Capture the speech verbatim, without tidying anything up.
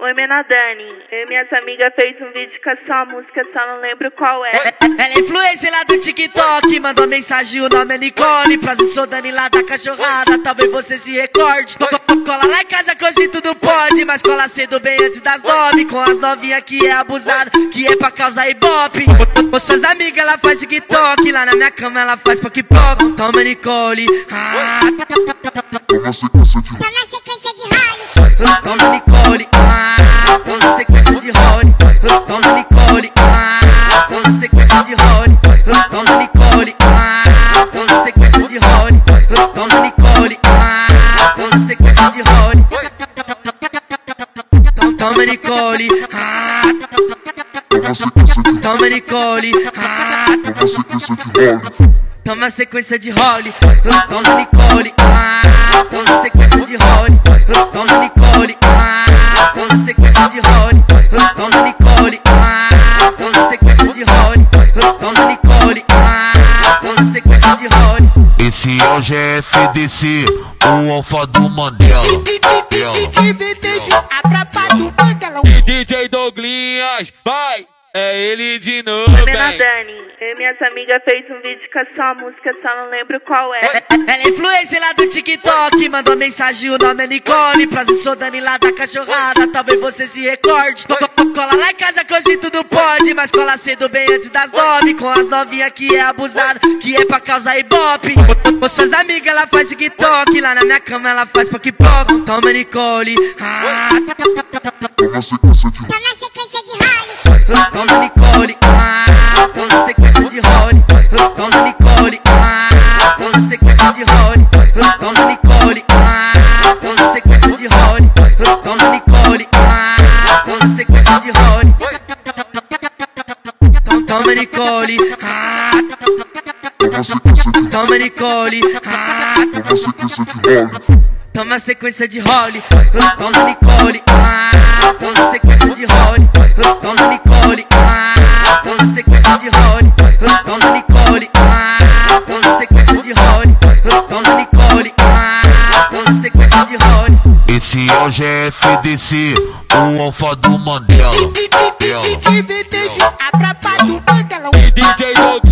Oi, Menadani. Eu e minhas amigas fez um vídeo com a sua música, só não lembro qual é. Ela é influencer lá do TikTok, mandou mensagem, o nome é Nicole. Prazer, sou Dani lá da cachorrada, talvez você se recorde. Cola lá em casa que hoje tudo pode, mas cola cedo bem antes das nove. Com as novinhas que é abusado, que é pra causar ibope. Com suas amigas ela faz TikTok, lá na minha cama ela faz pop-pop. Toma Nicole, ah. Toma sequência de role. Toma Nicole, ah. Toma sequência de role. Toma Nicole, ah. Toma sequência de role. Toma Nicole, ah. Toma sequência de role. Toma Nicole, ah. Toma sequência de role. Toma Nicole, ah. Toma Nicole, ah. Toma sequência de role. Toma sequência de role. Toma Nicole, ah. Toma sequência de role. Toma Nicole, ah. Toma sequência de role. Toma Nicole, ah. Toma sequência de role. Toma Nicole, ah. Toma sequência de role. Esse é o G F D C, o alfa do Mandela. D J Douglinhas, vai! É ele de novo, Oi, bem. Menadani. Eu e minhas amigas fez um vídeo com a sua música, só não lembro qual é. Ela é influencer lá do TikTok, mandou mensagem, o nome é Nicole. Prazer, sou Dani lá da cachorrada, talvez você se recorde. Cola lá em casa que hoje tudo pode, mas cola cedo bem antes das nove. Com as novinhas que é abusado, que é pra causar ibope. Com suas amigas ela faz TikTok, lá na minha cama ela faz pop-pop. Toma Nicole, ah. Toma sequência de role. Toma Nicole, ah. Toma sequência de role. Toma Nicole, ah. Toma sequência de role. Toma Nicole, ah. Toma sequência de role. Toma Nicole, ah. Toma sequência de role. Toma Nicole, ah. Toma Nicole, ah. Toma sequência de role. Toma sequência de role. Toma Nicole, ah. Toma sequência de role. Toma Nicole, ah. Toma sequência de role. Toma Nicole, ah. Toma sequência de role. Toma Nicole, ah. Toma sequência de role. Esse é o G F D C, o alfa do Mandela. D J Douglinhas.